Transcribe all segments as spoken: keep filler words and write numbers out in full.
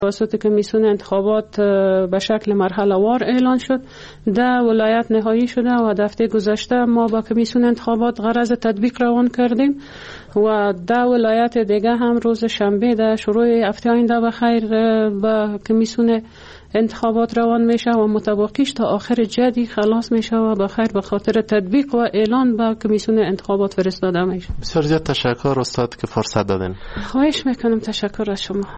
توسط کمیسیون انتخابات به شکل مرحله وار اعلان شد. در ولایت نهایی شده و دفعه گذشته ما با کمیسیون انتخابات غرض تطبیق روان کردیم و در ولایت دیگه هم روز شنبه در شروع هفته آینده به خیر با کمیسیون انتخابات روان میشه و متوقعش تا آخر جدی خلاص میشه و به خیر به خاطر تطبیق و اعلان به کمیسیون انتخابات فرستاده میشه. بسیار زیاد تشکر استاد که فرصت دادین. خواهش میکنم. تشکر از شما.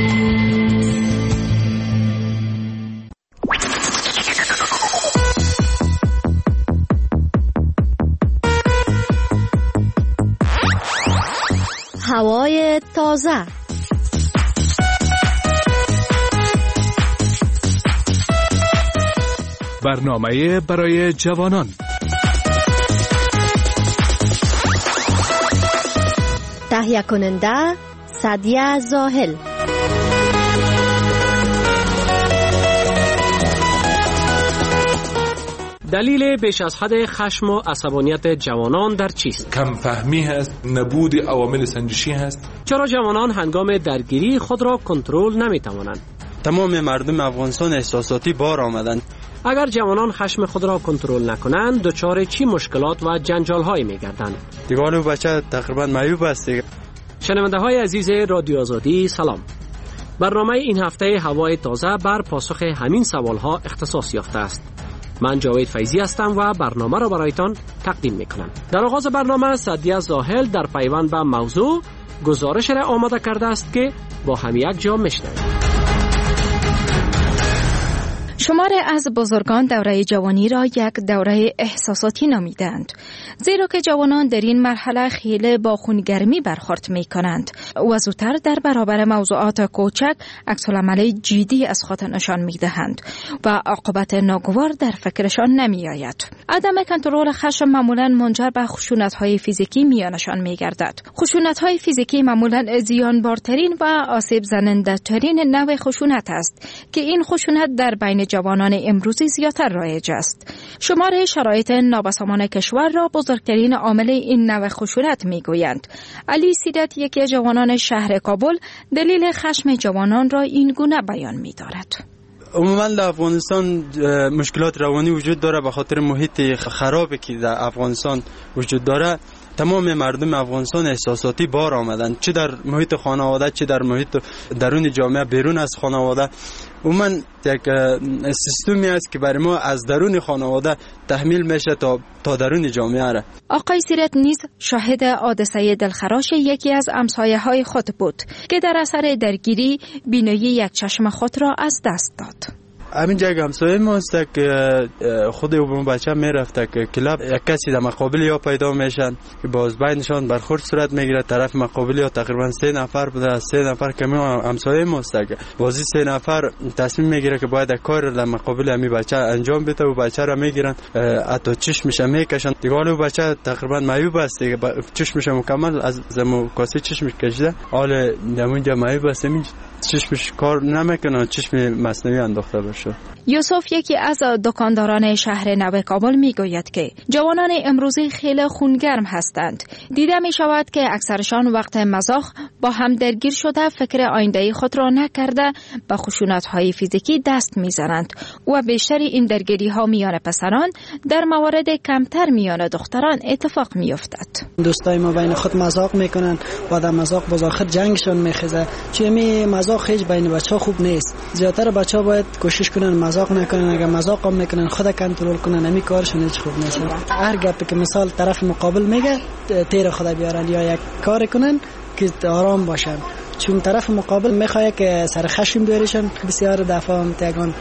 هوای تازه. برنامه برای جوانان. تهیه کننده سعدیه زاهل. دلیل بیش از حد خشم و عصبانیت جوانان در چیست؟ کم فهمی هست، نبود عوامل سنجشی هست. چرا جوانان هنگام درگیری خود را کنترل نمی توانند؟ تمام مردم افغانستان احساساتی بار آمدند. اگر جوانان خشم خود را کنترل نکنند دچار چی مشکلات و جنجال هایی می گردند؟ دیگه اون بچه تقریبا معیوب است دیگه. شنونده های عزیز رادیو آزادی سلام. برنامه این هفته هوای تازه بر پاسخ همین سوال ها اختصاص یافته است. من جاوید فیضی هستم و برنامه را برایتان تقدیم میکنم. در آغاز برنامه سعدیه زاهل در پیوند به موضوع گزارش را آماده کرده است که با هم یک جا میشنویم. شماری از بزرگان دوره جوانی را یک دوره احساساتی نامیدند، زیرا که جوانان در این مرحله خیلی با خونگرمی برخورد می کنند و زودتر در برابر موضوعات کوچک عکس‌العمل جدی از خود نشان می دهند و عاقبت ناگوار در فکرشان نمی آید. عدم کنترل خشم معمولا منجر به خشونت‌های فیزیکی میانشان می گردد. خشونت‌های فیزیکی معمولا زیانبارترین و آسیب زننده‌ترین نوع خشونت است که این خشونت در بین جوانان امروزی زیادتر رایج است. شمار شرایط نابسامان کشور را بزرگترین عامل این نوع خشونت میگویند. علی سیدت، یکی از جوانان شهر کابل، دلیل خشم جوانان را این گونه بیان می‌دارد. عموما در افغانستان مشکلات روانی وجود داره به خاطر محیط خرابی که در افغانستان وجود داره. تمام مردم افغانستان احساساتی بار آمدند، چه در محیط خانواده چه در محیط درون جامعه بیرون از خانواده. عموما یک سیستمی است که برای ما از درون خانواده تحمیل میشه تا تا درون جامعه را. آقای سیرت نیز شاهد حادثه دلخراش یکی از همسایه‌های خود بود که در اثر درگیری بینایی یک چشم خود را از دست داد. همین جای همسایه ما است که خود اون بچه میرفته که کلاب یک کسی در مقابل یا پیدا میشن که باز بینشان برخورد صورت میگیره. طرف مقابل یا تقریبا سه نفر بوده، سه نفر که همسایه ما است که بازی سه نفر تصمیم میگیره که باید کار در مقابل همین بچه انجام بده و بچه را میگیرن حتی چشمش میکشن. دیگه اون بچه تقریبا معیوب است دیگه، چشمش مکمل از زمو کاسه چشمش کشیده، حال دمونجا معیوب است، چشمش کار نمیکنه، چشم مصنوعی انداخته بشه. یوسف، یکی از دکانداران شهر نو کابل، میگوید که جوانان امروزی خیلی خونگرم هستند. دیده می شود که اکثرشان وقت مزاح با هم درگیر شده فکر آینده خود را نکرده به خشونت‌های فیزیکی دست میزنند و بیشتر این درگیری ها میان پسران در موارد کمتر میان دختران اتفاق میافتد. دوستای ما بین خود مزاح میکنن و در مزاح باز آخر جنگشون میخیزه. چون می مزاح هیچ بین بچه‌ها خوب نیست. زیاتر بچه‌ها باید کوشش کنن مزاح نکنن. اگر مزاح هم میکنن خود کنترل کنن، نمی کارشون هیچ خوب نیست. هر گپی که مثال طرف مقابل میگه تیر خدا بیارن یا یک کار کنن که آرام باشن، چون طرف مقابل میخواد که سر خشم بیارشن. بسیار دفعه هم تگان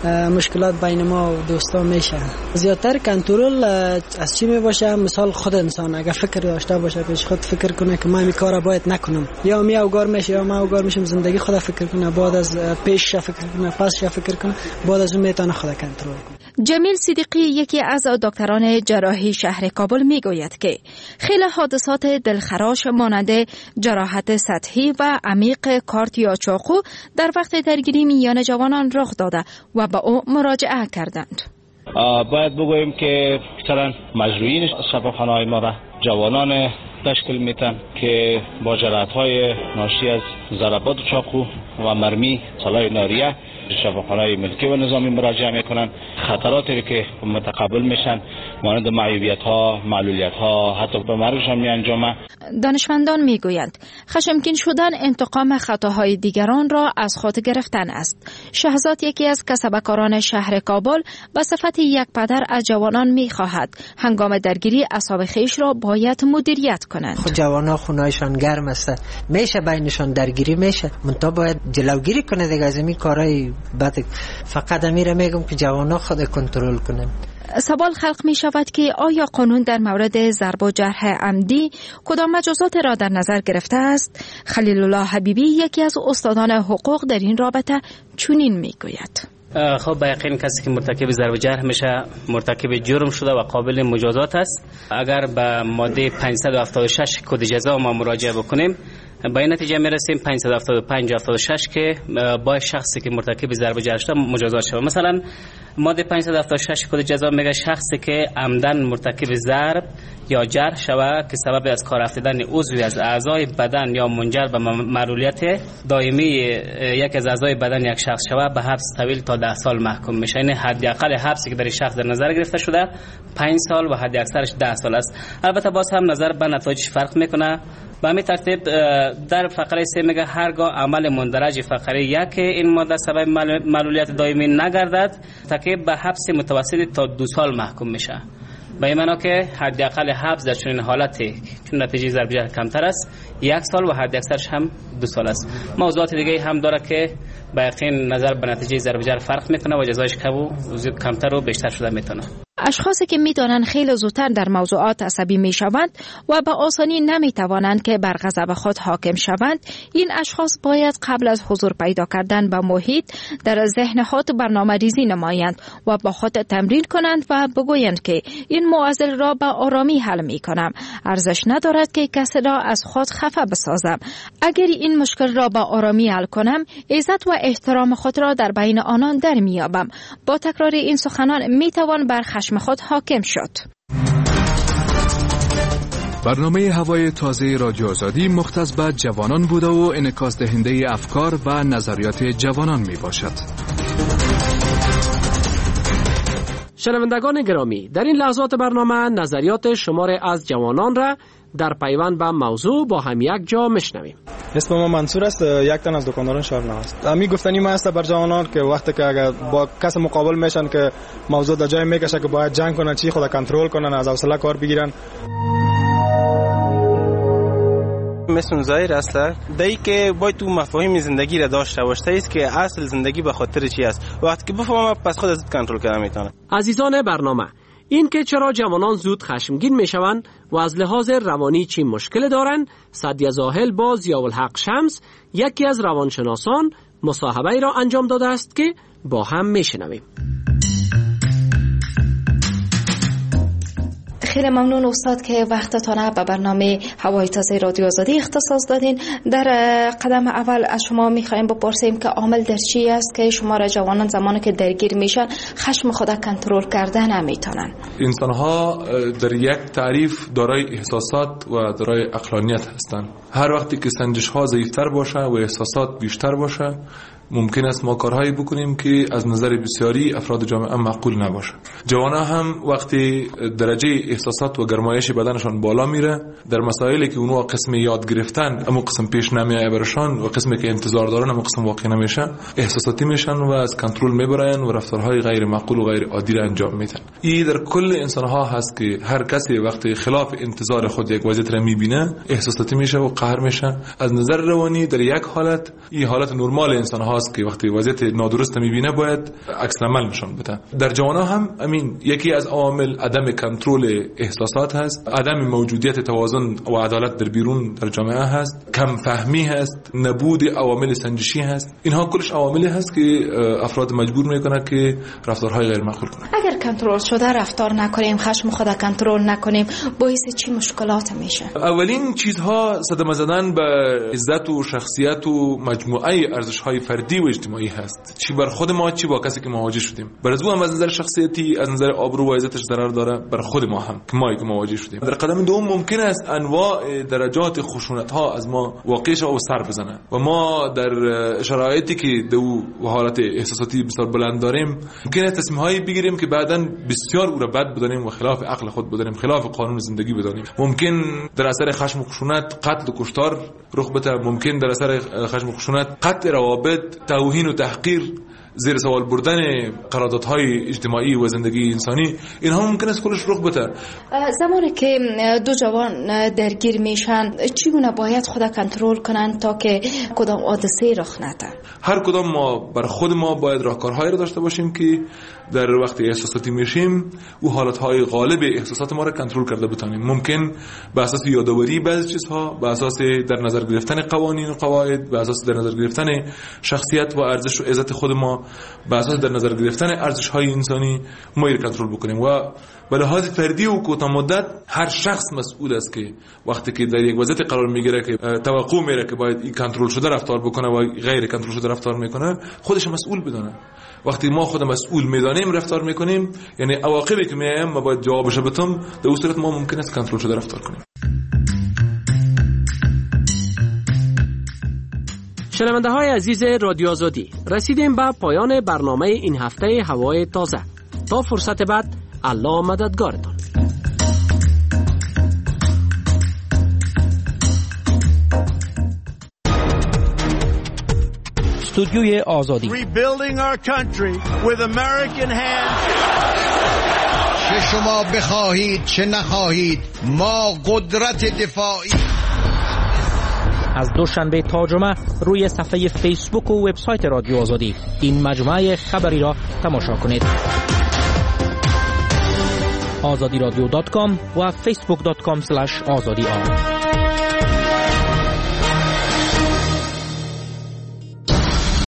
مشکلات بین ما و دوستان میشه. زیادتر کنترل از چی می باشه؟ مثال خود انسان اگر فکر داشته باشه که خود فکر کنه که من این کارا باید نکنم، یا می اوگار میشه یا ما اوگار میشم، زندگی خود فکر کنه، بعد از پیش فکر کنه، پسش فکر کنه، بعد از اون میتونه خود کنترل کنه. جمیل صدیقی، یکی از دکتران جراحی شهر کابل، میگوید که خیلی حادثات دلخراش مانند جراحت سطحی و عمیق کارت یا چاقو در وقت درگیری میان جوانان رخ داده و با او مراجعه کردند. باید بگوییم که مثلا مجروحین شفاخانه‌های ما را جوانان تشکیل میتن که با جراحت‌های ناشی از ضربات چاقو و مرمی سلاح ناریه شفاخانه‌های ملکی و نظامی مراجعه میکنن. خطراتی که متقبل میشن مانند معیوبیت‌ها، معلولیت‌ها، حتی به مرگشان میانجامه. دانشمندان میگویند خشمگین شدن انتقام خطاهای دیگران را از خود گرفتن است. شهزاد یکی از کسبکاران شهر کابل به صفت یک پدر از جوانان میخواهد هنگام درگیری اعصاب خویش را باید مدیریت کنند. خود جوانا خونه‌شان گرم است، میشه بینشان درگیری میشه، منتها باید جلوگیری کنه دیگه از این کارهای بد. فقط امیره میگم که جوانا خود کنترل کنن. سوال خلق می شود که آیا قانون در مورد ضرب و جرح عمدی کدام مجازات را در نظر گرفته است؟ خلیل الله حبیبی یکی از استادان حقوق در این رابطه چنین می گوید. خب به یقین کسی که مرتکب ضرب و جرح میشه مرتکب جرم شده و قابل مجازات است. اگر به ماده پانصد و هفتاد و شش کد جزا ما مراجعه بکنیم با این نتیجه میرسیم پانصد و هفتاد و پنج هفتاد و شش که با شخصی که مرتکب ضرب و جرح شده مجازات شود. مثلا ماده پانصد و هفتاد و شش کد جزا میگه شخصی که عمدن مرتکب ضرب یا جرح شود که سبب از کار افتادن عضوی از اعضای بدن یا منجر به معلولیت دائمی یک از اعضای بدن یک شخص شود به حبس طویل تا ده سال محکوم میشه. یعنی حداقل حبسی که در شخص در نظر گرفته شده پنج سال و حد اکثرش ده سال است. البته باز هم نظر به نتایجش فرق میکنه. به همین ترتیب در فقره سه میگه هرگاه عمل مندرج فقره یک این ماده سبب معلولیت دائمی نگردد تکیب به حبس متوسط تا دو سال محکوم میشه. به این معنی که حداقل حبس در چنین حالتی چون نتیجه ضرب جرح کمتر است یک سال و حد اکثرش هم دو سال است. موضوعات دیگه هم داره که به یقین نظر به نتیجه ضرب جرح فرق میکنه و جزایش کم و کمتر و بیشتر شده میتونه. اشخاصی که میدانند خیلی زودتر در موضوعات عصبی میشوند و به آسانی نمیتوانند که بر غضب خود حاکم شوند، این اشخاص باید قبل از حضور پیدا کردن به محیط در ذهن خود برنامه ریزی نمایند و با خود تمرین کنند و بگویند که این معضل را به آرامی حل می کنم. ارزش ندارد که کسی را از خود خفه بسازم. اگر این مشکل را به آرامی حل کنم، عزت و احترام خود را در بین آنان در میابم. با تکرار این سخنان میتوان بر خشم خود حاکم شد. برنامه هوای تازه رادیو آزادی مختص به جوانان بوده و انعکاس دهنده افکار و نظریات جوانان می باشد. شنوندگان گرامی، در این لحظات برنامه نظریات شمار از جوانان را در پیوند به موضوع با هم یک جا میشنویم. اسم ما منصور است، یک تن از دکانداران شهر است. امی گفتنی ما است بر جوانان که وقتی که اگر با کس مقابل میشن که موضوع در جای میکشه که باید جنگ کنن، چی خود کنترل کنن، از حوصله کار بگیرن. مثل ظاهر است دایی که باید تو مفاهیم زندگی را داشته باشته است که اصل زندگی به خاطر چی است. وقتی که بفهمم پس خود از کنترل کردن میتونم. عزیزان برنامه، این که چرا جوانان زود خشمگین میشوند و از لحاظ روانی چی مشکل دارند، سعدیه زاهل با ضیاءالحق شمس یکی از روانشناسان مصاحبه را انجام داده است که با هم میشنویم. خیلی ممنون استاد که وقتتان به برنامه هوای تازه رادیو آزادی اختصاص دادین. در قدم اول از شما میخوایم بپرسیم که عامل در چی است که شما را جوانان زمانی که درگیر میشن خشم خود کنترل کردن نمیتونن؟ انسان‌ها در یک تعریف دارای احساسات و دارای عقلانیت هستند. هر وقتی که سنجش‌ها ضعیف‌تر باشه و احساسات بیشتر باشه ممکن است ما کارهایی بکنیم که از نظر بسیاری افراد جامعه معقول نباشه. جوانان هم وقتی درجه احساسات و گرمایش بدنشان بالا میره، در مسائلی که اونها قسم یاد گرفتن اما قسم پیش نمیایه برشان و قسمی که انتظار دارن اما قسم واقع نمیشه، احساساتی میشن و از کنترل میبرن و رفتارهای غیر معقول و غیر عادی را انجام میدن. این در کل انسانها هست که هر کسی وقتی خلاف انتظار خود یک وضعیت را میبینه احساساتی میشه و قهر میشه. از نظر روانی در یک حالت این حالت نرمال انسانها که وقتی وضعیت نادرست میبینه باید عکس العمل نشون بده. در جوانان هم امین یکی از عوامل عدم کنترل احساسات هست، عدم موجودیت توازن و عدالت در بیرون در جامعه هست، کم فهمی هست، نبود عوامل سنجشی هست. اینها کلش عواملی هست که افراد مجبور میکنه که رفتارهای غیر معقول کنند. اگر کنترل شده رفتار نکنیم، خشم خود کنترل نکنیم، باعث چی مشکلات میشه؟ اولین چیزها صدمه زدن به عزت و شخصیت و مجموعه ارزش‌های فردی و اجتماعی هست، چی بر خود ما چی با کسی که مواجه شدیم. بر از هم از نظر شخصیتی، از نظر آبرو و عزتش ضرر داره، بر خود ما هم که ما که مواجه شدیم. در قدم دوم ممکن است انواع درجات خشونت ها از ما واقعش او سر بزنه و ما در شرایطی که دو حالت احساساتی بسیار بلند داریم ممکن است تصمیم هایی بگیریم که بعداً بسیار او را بد بدانیم و خلاف عقل خود بدانیم، خلاف قانون زندگی بدانیم. ممکن در اثر خشم و خشونت قتل و کشتار رخ بده، ممکن در اثر خشم و خشونت قطع روابط، توهین و تحقیر، زیر سوال بردن قراردادهای اجتماعی و زندگی انسانی، اینها ممکن است کلش رخ بده. زمانی که دو جوان درگیر میشن چگونه باید خود کنترل کنن تا که کدام حادثه رخ نده؟ هر کدام ما بر خود ما باید راهکارهایی را داشته باشیم که در وقتی احساساتی میشیم او حالتهای غالب احساسات ما را کنترل کرده بتانیم. ممکن به اساس یادآوری بعضی چیزها، به اساس در نظر گرفتن قوانین و قواعد، به اساس در نظر گرفتن شخصیت و ارزش و عزت خود ما، به اساس در نظر گرفتن ارزش‌های انسانی ما را کنترل بکنیم. و به لحاظ فردی و کوتاه مدت هر شخص مسئول است که وقتی که در یک وضعیت قرار میگیره که توقع میره که باید این کنترل شده رفتار بکنه و غیر کنترل شده رفتار میکنه، خودش مسئول بدونه. وقتی ما خود مسئول میدانیم رفتار میکنیم، یعنی عواقبی که میایم ما باید جوابش بدیم، در اون صورت ما ممکن است کنترل شده رفتار کنیم. شنونده های عزیز رادیو آزادی، رسیدیم به پایان برنامه این هفته هوای تازه. تا فرصت بعد، الله مددگارتان. استودیوی آزادی. Rebuilding our country with American hands. چه شما بخواهید چه نخواهید ما قدرت دفاعی. از دوشنبه تا جمعه روی صفحه فیسبوک و وبسایت رادیو آزادی این مجموعه خبری را تماشا کنید. آزادی رادیو دات کام و فیسبوک دات کام اسلش آزادی آر.